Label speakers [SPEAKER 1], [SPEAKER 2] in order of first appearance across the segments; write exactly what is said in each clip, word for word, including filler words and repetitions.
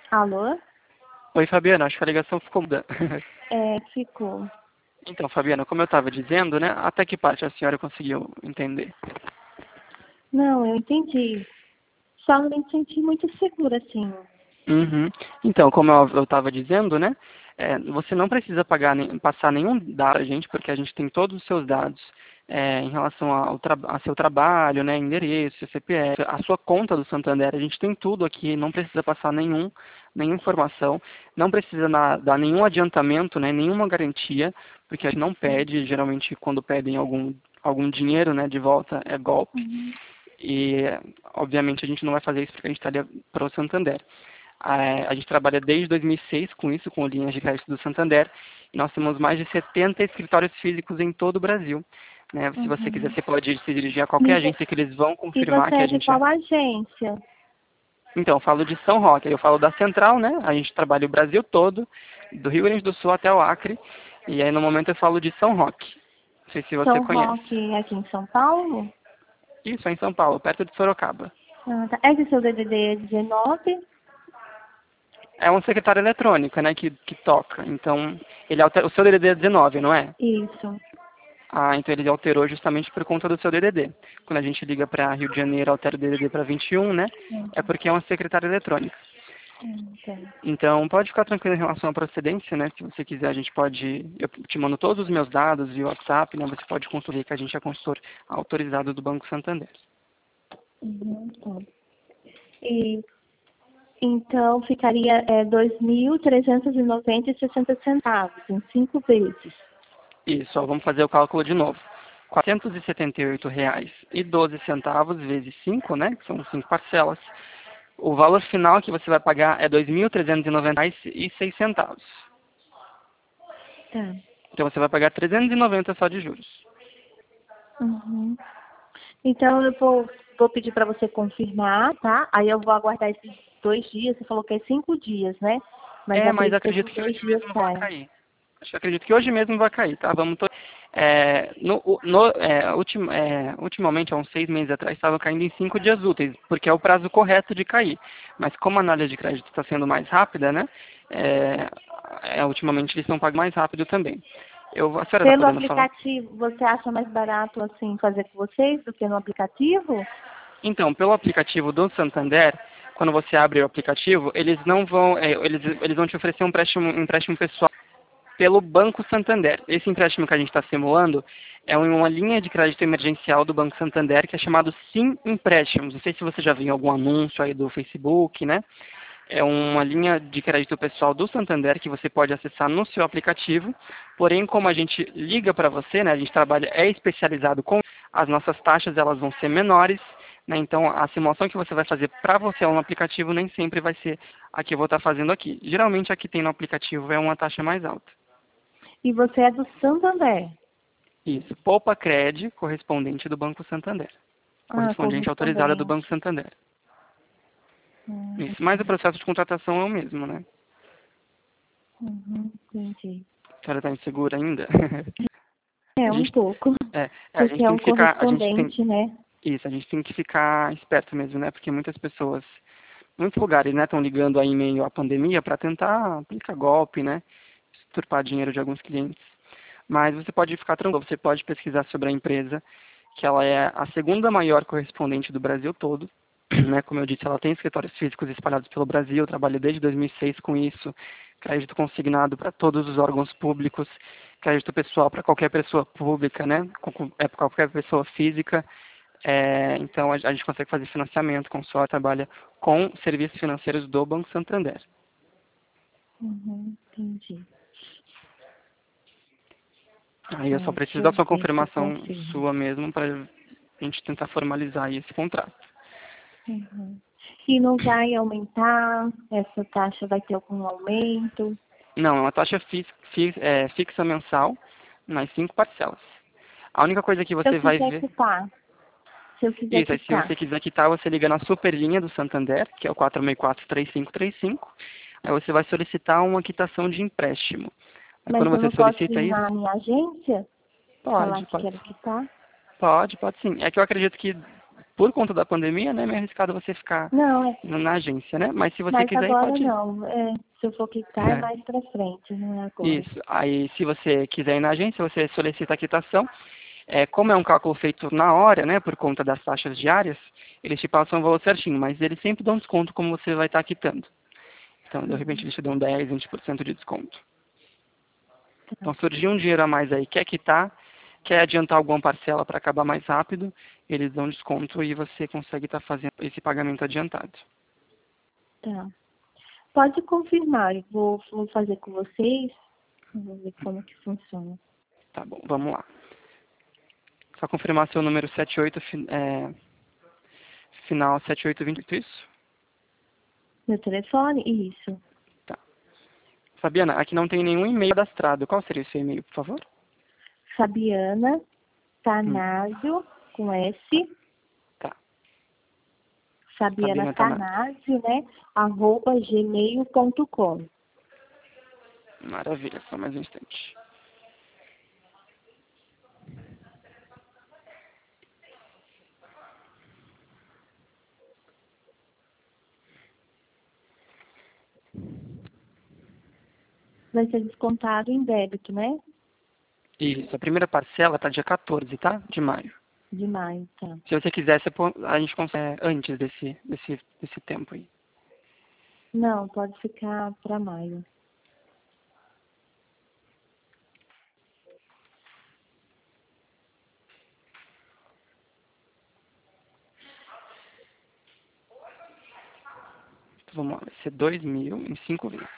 [SPEAKER 1] Alô?
[SPEAKER 2] Oi, Fabiana, acho que a ligação ficou muda.
[SPEAKER 1] É, ficou.
[SPEAKER 2] Então, Fabiana, como eu estava dizendo, né, até que parte a senhora conseguiu entender?
[SPEAKER 1] Não, eu entendi. Só não me senti muito segura, assim.
[SPEAKER 2] Uhum. Então, como eu estava dizendo, né, é, você não precisa pagar, nem- passar nenhum dado a gente, porque a gente tem todos os seus dados é, em relação ao tra a seu trabalho, né, endereço, seu C P F, a sua conta do Santander, a gente tem tudo aqui, não precisa passar nenhum, nenhuma informação, não precisa na- dar nenhum adiantamento, né, nenhuma garantia, porque a gente não pede, geralmente quando pedem algum, algum dinheiro, né, de volta, é golpe.
[SPEAKER 1] Uhum.
[SPEAKER 2] E, obviamente, a gente não vai fazer isso porque a gente está ali para o Santander. A, a gente trabalha desde dois mil e seis com isso, com linhas de crédito do Santander, e nós temos mais de setenta escritórios físicos em todo o Brasil. Né? Se você quiser,
[SPEAKER 1] Uhum.
[SPEAKER 2] você pode se dirigir a qualquer
[SPEAKER 1] E, vo-
[SPEAKER 2] agência que eles vão
[SPEAKER 1] e
[SPEAKER 2] confirmar
[SPEAKER 1] você
[SPEAKER 2] que a
[SPEAKER 1] é de
[SPEAKER 2] gente é.
[SPEAKER 1] qual agência?
[SPEAKER 2] Então, eu falo de São Roque, eu falo da Central, né? A gente trabalha o Brasil todo, do Rio Grande do Sul até o Acre, e aí no momento eu falo de São Roque. Não sei se você
[SPEAKER 1] São
[SPEAKER 2] conhece.
[SPEAKER 1] Roque, aqui em São Paulo?
[SPEAKER 2] Isso, é em São Paulo, perto de Sorocaba.
[SPEAKER 1] Ah, tá. É que seu D D D é dezenove?
[SPEAKER 2] É uma secretária eletrônica, né, que, que toca. Então, ele altera, o seu D D D é dezenove, não é?
[SPEAKER 1] Isso.
[SPEAKER 2] Ah, então ele alterou justamente por conta do seu D D D. Quando a gente liga para Rio de Janeiro, altera o D D D para vinte e um, né? É
[SPEAKER 1] Uhum.
[SPEAKER 2] porque é uma secretária eletrônica.
[SPEAKER 1] Hum, tá.
[SPEAKER 2] Então, pode ficar tranquilo em relação à procedência, né? Se você quiser, a gente pode... Eu te mando todos os meus dados via WhatsApp, né? Você pode consultar que a gente é consultor autorizado do Banco Santander.
[SPEAKER 1] Uhum, tá. E, então, ficaria é, dois mil trezentos e noventa e sessenta centavos, em cinco vezes.
[SPEAKER 2] Isso, ó, vamos fazer o cálculo de novo. quatrocentos e setenta e oito reais e doze centavos vezes cinco, né? Que são cinco parcelas. O valor final que você vai pagar é dois mil trezentos e noventa reais e seis centavos.
[SPEAKER 1] Tá.
[SPEAKER 2] Então você vai pagar trezentos e noventa só de juros.
[SPEAKER 1] Uhum. Então eu vou, vou pedir para você confirmar, tá? Aí eu vou aguardar esses dois dias. Você falou que é cinco dias, né? Mas
[SPEAKER 2] É, mas
[SPEAKER 1] acredito que
[SPEAKER 2] acredito
[SPEAKER 1] esses
[SPEAKER 2] que
[SPEAKER 1] dois
[SPEAKER 2] hoje
[SPEAKER 1] dias
[SPEAKER 2] mesmo vai
[SPEAKER 1] saem.
[SPEAKER 2] cair. Acho que acredito que hoje mesmo vai cair, tá? Vamos to... é, no, no, é, ultim, é, ultimamente, há uns seis meses atrás, estava caindo em cinco dias úteis, porque é o prazo correto de cair. Mas como a análise de crédito está sendo mais rápida, né? É, é, ultimamente eles estão pagando mais rápido também. Eu, a senhora está
[SPEAKER 1] Pelo
[SPEAKER 2] podendo falar?
[SPEAKER 1] aplicativo, você acha mais barato assim fazer com vocês do que no aplicativo?
[SPEAKER 2] Então, pelo aplicativo do Santander, quando você abre o aplicativo, eles não vão, é, eles, eles vão te oferecer um empréstimo, um empréstimo pessoal pelo Banco Santander. Esse empréstimo que a gente está simulando é uma linha de crédito emergencial do Banco Santander que é chamado Sim Empréstimos. Não sei se você já viu em algum anúncio aí do Facebook, né? É uma linha de crédito pessoal do Santander que você pode acessar no seu aplicativo. Porém, como a gente liga para você, né? A gente trabalha é especializado com as nossas taxas, elas vão ser menores, né? Então, a simulação que você vai fazer para você no aplicativo nem sempre vai ser a que eu vou estar fazendo aqui. Geralmente, a que tem no aplicativo é uma taxa mais alta.
[SPEAKER 1] E você é do Santander.
[SPEAKER 2] Isso, Poupa Cred, correspondente do Banco Santander.
[SPEAKER 1] Ah,
[SPEAKER 2] Correspondente autorizada do Banco
[SPEAKER 1] correspondente.
[SPEAKER 2] Santander.
[SPEAKER 1] Hum,
[SPEAKER 2] Isso, mas o processo de contratação é o mesmo, né?
[SPEAKER 1] uhum, entendi.
[SPEAKER 2] A senhora está insegura ainda?
[SPEAKER 1] É,
[SPEAKER 2] A
[SPEAKER 1] um
[SPEAKER 2] gente,
[SPEAKER 1] pouco.
[SPEAKER 2] é, é, a
[SPEAKER 1] Porque
[SPEAKER 2] gente
[SPEAKER 1] é
[SPEAKER 2] tem
[SPEAKER 1] um
[SPEAKER 2] que ficar, a gente tem,
[SPEAKER 1] correspondente, né?
[SPEAKER 2] isso, a gente tem que ficar esperto mesmo, né? Porque muitas pessoas, muitos lugares, né, estão ligando aí em meio à pandemia para tentar aplicar golpe, né? Exturpar dinheiro de alguns clientes. Mas você pode ficar tranquilo, você pode pesquisar sobre a empresa, que ela é a segunda maior correspondente do Brasil todo. Né? Como eu disse, ela tem escritórios físicos espalhados pelo Brasil, eu trabalho desde dois mil e seis com isso, crédito consignado para todos os órgãos públicos, crédito pessoal para qualquer pessoa pública, né? É para qualquer pessoa física. É, então, a, a gente consegue fazer financiamento, consórcio, trabalha com serviços financeiros do Banco Santander.
[SPEAKER 1] Uhum, entendi.
[SPEAKER 2] Aí eu
[SPEAKER 1] É,
[SPEAKER 2] só
[SPEAKER 1] deixa
[SPEAKER 2] preciso da
[SPEAKER 1] eu
[SPEAKER 2] sua
[SPEAKER 1] ver se eu
[SPEAKER 2] confirmação
[SPEAKER 1] confirmo.
[SPEAKER 2] sua mesmo para a gente tentar formalizar aí esse contrato.
[SPEAKER 1] Uhum. E não vai aumentar? Essa taxa vai ter algum aumento?
[SPEAKER 2] Não, é uma taxa fix, fix, é, fixa mensal nas cinco parcelas. A única coisa que
[SPEAKER 1] Se eu
[SPEAKER 2] você vai
[SPEAKER 1] quiser
[SPEAKER 2] ver...
[SPEAKER 1] quitar. Se eu quiser
[SPEAKER 2] Isso, aí se
[SPEAKER 1] quitar.
[SPEAKER 2] você quiser quitar, você liga na superlinha do Santander, que é o quatro seis quatro, três cinco três cinco. Aí você vai solicitar uma quitação de empréstimo. Aí
[SPEAKER 1] Mas
[SPEAKER 2] quando
[SPEAKER 1] eu
[SPEAKER 2] você
[SPEAKER 1] não posso
[SPEAKER 2] solicita
[SPEAKER 1] ir
[SPEAKER 2] isso,
[SPEAKER 1] na minha agência falar
[SPEAKER 2] pode,
[SPEAKER 1] que
[SPEAKER 2] pode
[SPEAKER 1] quero
[SPEAKER 2] sim.
[SPEAKER 1] quitar?
[SPEAKER 2] Pode, pode sim. É que eu acredito que Por conta da pandemia, né, é meio arriscado você ficar
[SPEAKER 1] Não, é.
[SPEAKER 2] na agência, né? Mas se você
[SPEAKER 1] Mas
[SPEAKER 2] quiser,
[SPEAKER 1] agora
[SPEAKER 2] pode ir.
[SPEAKER 1] não. É, se eu for quitar, é mais pra frente, não é agora.
[SPEAKER 2] Isso. Aí, se você quiser ir na agência, você solicita a quitação. É, como é um cálculo feito na hora, né, por conta das taxas diárias, eles te passam o valor certinho, mas eles sempre dão desconto como você vai estar quitando. Então, de repente, eles te dão dez, vinte por cento de desconto. Então, surgiu um dinheiro a mais aí, quer quitar, quer adiantar alguma parcela para acabar mais rápido, eles dão desconto e você consegue estar fazendo esse pagamento adiantado.
[SPEAKER 1] Tá. Pode confirmar, eu vou, vou fazer com vocês. Vou ver como que funciona.
[SPEAKER 2] Tá bom, vamos lá. Só confirmar seu número setenta e oito, fi- é, final setenta e oito vinte e oito, isso?
[SPEAKER 1] Meu telefone? Isso.
[SPEAKER 2] Tá. Fabiana, aqui não tem nenhum e-mail cadastrado. Qual seria o seu e-mail, por favor?
[SPEAKER 1] Fabiana
[SPEAKER 2] Hum.
[SPEAKER 1] Tanásio, com S.
[SPEAKER 2] Tá.
[SPEAKER 1] Fabiana
[SPEAKER 2] Fabiana tá na...
[SPEAKER 1] Tanásio, né? Arroba gmail ponto com.
[SPEAKER 2] Maravilha, só mais um instante.
[SPEAKER 1] Vai ser descontado em débito, né?
[SPEAKER 2] Isso, a primeira parcela tá dia quatorze, tá? De maio.
[SPEAKER 1] De maio, tá.
[SPEAKER 2] Se você quiser, você pô- a gente consegue antes desse, desse, desse tempo aí.
[SPEAKER 1] Não, pode ficar para maio.
[SPEAKER 2] Então, vamos lá, vai ser dois mil em cinco vezes.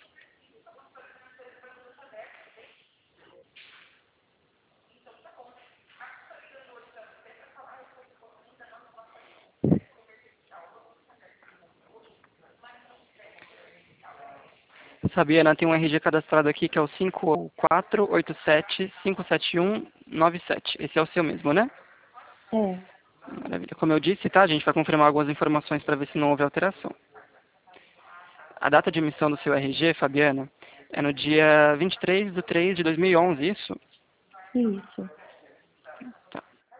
[SPEAKER 2] Fabiana, tem um R G cadastrado aqui que é o cinco quatro oito sete cinco sete um nove sete. Esse é o seu mesmo, né?
[SPEAKER 1] É.
[SPEAKER 2] Maravilha. Como eu disse, tá? A gente vai confirmar algumas informações para ver se não houve alteração. A data de emissão do seu R G, Fabiana, é no dia vinte e três de três de dois mil e onze, isso?
[SPEAKER 1] Isso.
[SPEAKER 2] Tá.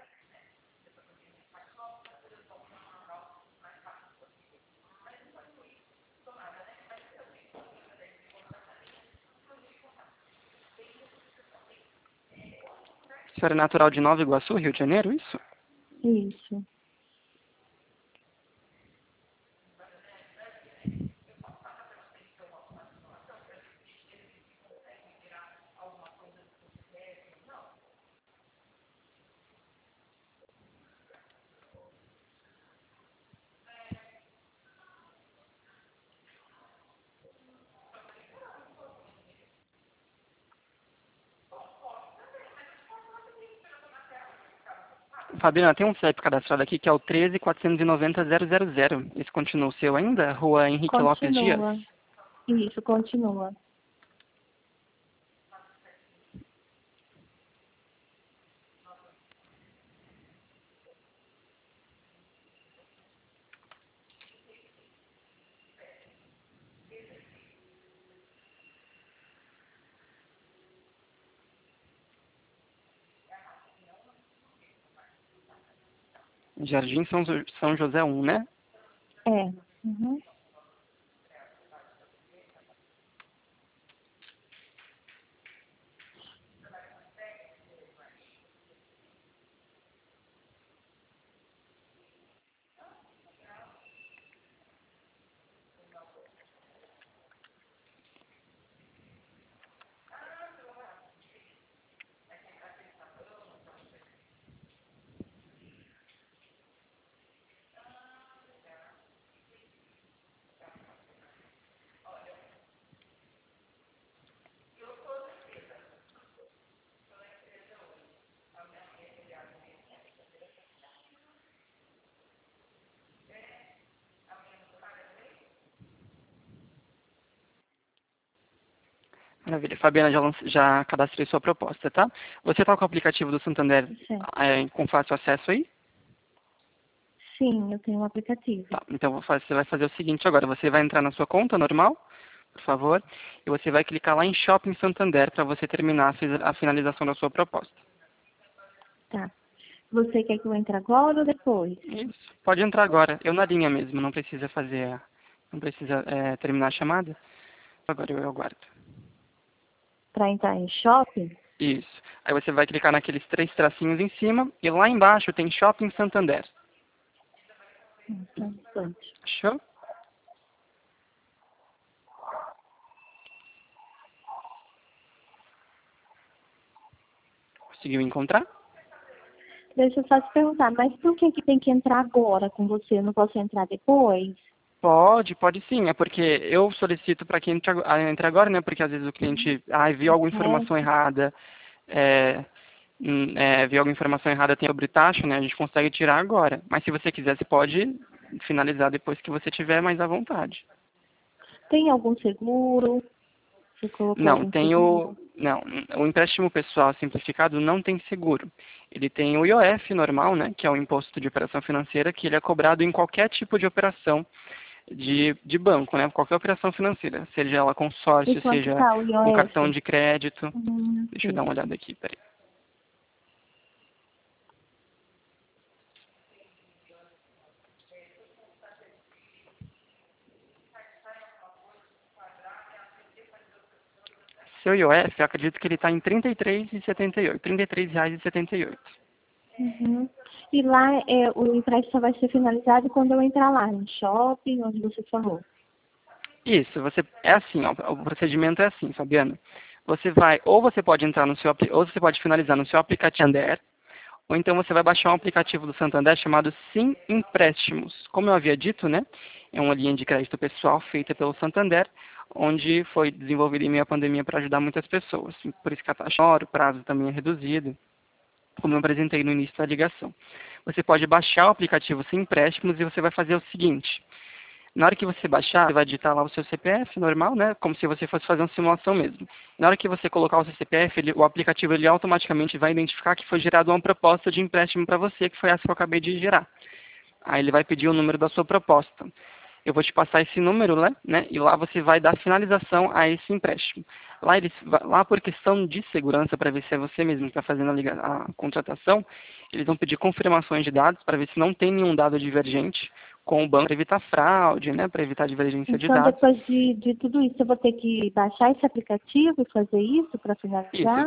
[SPEAKER 2] A senhora é natural de Nova Iguaçu, Rio de Janeiro, isso?
[SPEAKER 1] Isso.
[SPEAKER 2] Fabiana, tem um C E P cadastrado aqui que é o treze quatrocentos e noventa zero zero zero. Esse continua o seu ainda? Rua Henrique Lopes Dias?
[SPEAKER 1] Continua. Isso, continua.
[SPEAKER 2] Jardim São, Jo- São José um, né?
[SPEAKER 1] É. Uhum.
[SPEAKER 2] Maravilha. Fabiana, já, lanc- já cadastrei sua proposta, tá? Você está com o aplicativo do Santander
[SPEAKER 1] Certo.
[SPEAKER 2] é, com fácil acesso aí?
[SPEAKER 1] Sim, eu tenho um aplicativo.
[SPEAKER 2] Tá. Então vou fa- você vai fazer o seguinte agora. Você vai entrar na sua conta normal, por favor, e você vai clicar lá em Shopping Santander para você terminar a fi- a finalização da sua proposta.
[SPEAKER 1] Tá. Você quer que eu entre agora ou depois?
[SPEAKER 2] Isso. Pode entrar agora. Eu na linha mesmo, não precisa fazer, a- não precisa é, terminar a chamada. Agora eu aguardo.
[SPEAKER 1] Para entrar em shopping?
[SPEAKER 2] Isso. Aí você vai clicar naqueles três tracinhos em cima e lá embaixo tem Shopping Santander.
[SPEAKER 1] Hum, só um instante.
[SPEAKER 2] Achou? Conseguiu encontrar?
[SPEAKER 1] Deixa eu só te perguntar, mas por que que tem que entrar agora com você? Eu não posso entrar depois?
[SPEAKER 2] Pode, pode sim. É porque eu solicito para que entre, ag- ah, entre agora, né? Porque às vezes o cliente ah, viu alguma informação
[SPEAKER 1] É.
[SPEAKER 2] errada, é, hum, é, viu alguma informação errada tem sobre taxa, né? A gente consegue tirar agora. Mas se você quiser, você pode finalizar depois que você tiver mais à vontade.
[SPEAKER 1] Tem algum seguro? Você colocou
[SPEAKER 2] Não,
[SPEAKER 1] algum
[SPEAKER 2] tem o.
[SPEAKER 1] seguro?
[SPEAKER 2] Não, o empréstimo pessoal simplificado não tem seguro. Ele tem o I O F normal, né? Que é o Imposto de Operação Financeira, que ele é cobrado em qualquer tipo de operação de, de banco, né? Qualquer operação financeira, seja ela
[SPEAKER 1] E
[SPEAKER 2] consórcio,
[SPEAKER 1] quanto
[SPEAKER 2] seja
[SPEAKER 1] tá o
[SPEAKER 2] com cartão
[SPEAKER 1] I O F?
[SPEAKER 2] de crédito.
[SPEAKER 1] Hum,
[SPEAKER 2] Deixa eu dar
[SPEAKER 1] sim.
[SPEAKER 2] uma olhada aqui, peraí. Seu I O F, eu acredito que ele está em trinta e três reais e setenta e oito. trinta e três reais e setenta e oito.
[SPEAKER 1] Uhum. E lá é, o empréstimo só vai ser finalizado quando eu entrar lá no shopping, onde você falou.
[SPEAKER 2] Isso, você é assim, ó, o procedimento é assim, Fabiana. Você vai, ou você pode entrar no seu, apli- ou você pode finalizar no seu aplicativo Santander, ou então você vai baixar um aplicativo do Santander chamado Sim Empréstimos. Como eu havia dito, né, é uma linha de crédito pessoal feita pelo Santander, onde foi desenvolvida em meio à pandemia para ajudar muitas pessoas. Por isso que a taxa maior, o prazo também é reduzido, como eu apresentei no início da ligação. Você pode baixar o aplicativo Sim Empréstimos e você vai fazer o seguinte. Na hora que você baixar, você vai digitar lá o seu C P F normal, né? Como se você fosse fazer uma simulação mesmo. Na hora que você colocar o seu C P F, ele- o aplicativo ele automaticamente vai identificar que foi gerada uma proposta de empréstimo para você, que foi essa que eu acabei de gerar. Aí ele vai pedir o número da sua proposta. Eu vou te passar esse número, né? né? E lá você vai dar finalização a esse empréstimo. Lá, eles, lá por questão de segurança, para ver se é você mesmo que está fazendo a, liga- a contratação, eles vão pedir confirmações de dados para ver se não tem nenhum dado divergente com o banco para evitar fraude, né? Para evitar divergência de
[SPEAKER 1] Então,
[SPEAKER 2] dados.
[SPEAKER 1] depois de, de tudo isso, eu vou ter que baixar esse aplicativo e fazer isso para
[SPEAKER 2] Isso.
[SPEAKER 1] finalizar?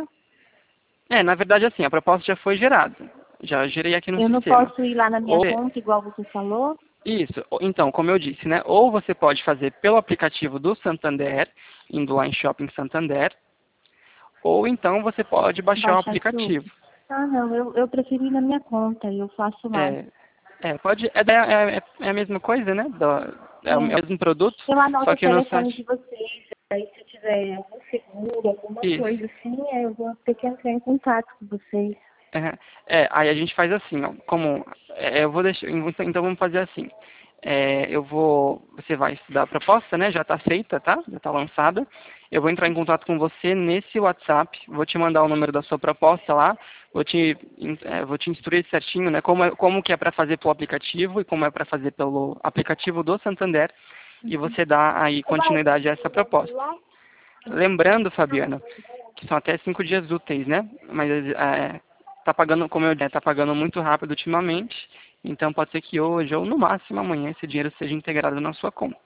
[SPEAKER 2] É, na verdade, assim, a proposta já foi gerada. Já gerei aqui no
[SPEAKER 1] Eu não
[SPEAKER 2] sistema.
[SPEAKER 1] posso ir lá na minha
[SPEAKER 2] Ou,
[SPEAKER 1] conta, igual você falou?
[SPEAKER 2] Isso. Então, como eu disse, né? Ou você pode fazer pelo aplicativo do Santander, indo lá em Shopping Santander, ou então você pode baixar o
[SPEAKER 1] Baixar esse outro?
[SPEAKER 2] aplicativo.
[SPEAKER 1] Ah, não, eu, eu prefiro ir na minha conta, eu faço lá.
[SPEAKER 2] É, é pode, é, é, é- é a mesma coisa, né? Do- é o
[SPEAKER 1] É.
[SPEAKER 2] mesmo produto,
[SPEAKER 1] Eu anoto
[SPEAKER 2] só
[SPEAKER 1] o
[SPEAKER 2] que no
[SPEAKER 1] telefone
[SPEAKER 2] site.
[SPEAKER 1] de vocês, aí se eu tiver algum seguro, alguma
[SPEAKER 2] Isso.
[SPEAKER 1] coisa assim, aí eu vou ter que entrar em contato com vocês.
[SPEAKER 2] É, é, aí a gente faz assim, ó, como é, eu vou deixar, então então vamos fazer assim. É, eu vou, você vai estudar a proposta, né? Já está feita, tá? Já está lançada. Eu vou entrar em contato com você nesse WhatsApp, vou te mandar o número da sua proposta lá, vou te, é, vou te instruir certinho, né? Como, é- como que é para fazer pelo aplicativo e como é para fazer pelo aplicativo do Santander, e você dá aí continuidade a essa proposta. Lembrando, Fabiana, que são até cinco dias úteis, né? Mas é, tá pagando, como eu disse, tá pagando muito rápido ultimamente, então pode ser que hoje ou no máximo amanhã esse dinheiro seja integrado na sua conta.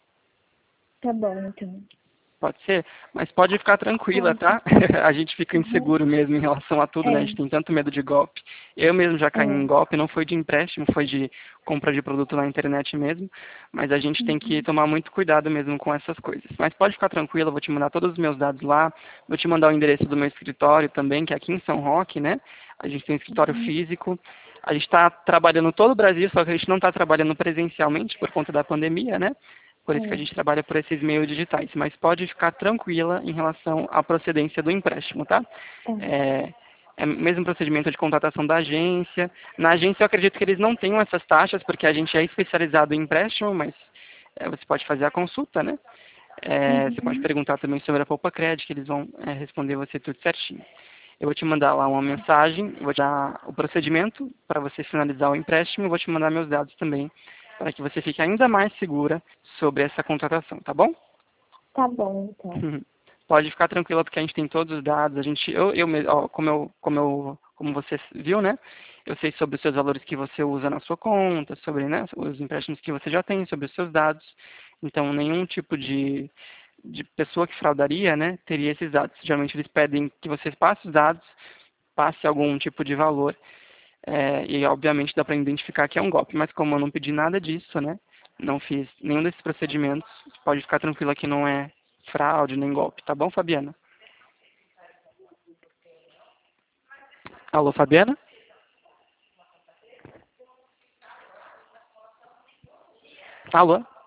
[SPEAKER 1] Tá bom, então.
[SPEAKER 2] Pode ser, mas pode ficar tranquila,
[SPEAKER 1] Pode.
[SPEAKER 2] tá? A gente fica
[SPEAKER 1] Uhum.
[SPEAKER 2] inseguro mesmo em relação a tudo, né? A
[SPEAKER 1] É,
[SPEAKER 2] gente tem tanto medo de golpe. Eu mesmo já caí em
[SPEAKER 1] é.
[SPEAKER 2] golpe, não foi de empréstimo, foi de compra de produto na internet mesmo. Mas a gente tem que
[SPEAKER 1] Uhum.
[SPEAKER 2] tomar muito cuidado mesmo com essas coisas. Mas pode ficar tranquila, eu vou te mandar todos os meus dados lá. Vou te mandar o endereço do meu escritório também, que é aqui em São Roque, né? A gente tem um escritório
[SPEAKER 1] Uhum.
[SPEAKER 2] físico. A gente está trabalhando todo o Brasil, só que a gente não está trabalhando presencialmente por conta da pandemia, né? Por isso que a
[SPEAKER 1] É.
[SPEAKER 2] gente trabalha por esses meios digitais. Mas pode ficar tranquila em relação à procedência do empréstimo, tá?
[SPEAKER 1] Tá.
[SPEAKER 2] É, é o mesmo procedimento de contratação da agência. Na agência eu acredito que eles não tenham essas taxas, porque a gente é especializado em empréstimo, mas é, você pode fazer a consulta, né? É, você pode
[SPEAKER 1] Uhum.
[SPEAKER 2] perguntar também sobre a Poupa Credit, que eles vão é, responder você tudo certinho. Eu vou te mandar lá uma mensagem, eu vou te dar o procedimento para você finalizar o empréstimo e vou te mandar meus dados também, para que você fique ainda mais segura sobre essa contratação, tá bom?
[SPEAKER 1] Tá bom, então.
[SPEAKER 2] Pode ficar tranquila porque a gente tem todos os dados, a gente, eu, eu, me- ó, como eu, como eu como você viu, né? Eu sei sobre os seus valores que você usa na sua conta, sobre, né, os empréstimos que você já tem, sobre os seus dados. Então, nenhum tipo de, de pessoa que fraudaria, né, teria esses dados. Geralmente eles pedem que você passe os dados, passe algum tipo de valor, é, e obviamente dá para identificar que é um golpe. Mas como eu não pedi nada disso, né, não fiz nenhum desses procedimentos, pode ficar tranquila que não é fraude nem golpe, tá bom, Fabiana? Alô, Fabiana? Alô?